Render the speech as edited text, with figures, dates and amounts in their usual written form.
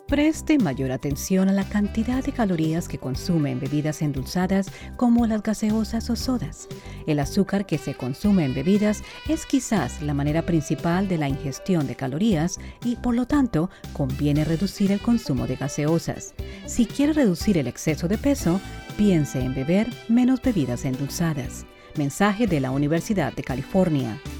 Preste mayor atención a la cantidad de calorías que consume en bebidas endulzadas como las gaseosas o sodas. El azúcar que se consume en bebidas es quizás la manera principal de la ingestión de calorías y, por lo tanto, conviene reducir el consumo de gaseosas. Si quiere reducir el exceso de peso, piense en beber menos bebidas endulzadas. Mensaje de la Universidad de California.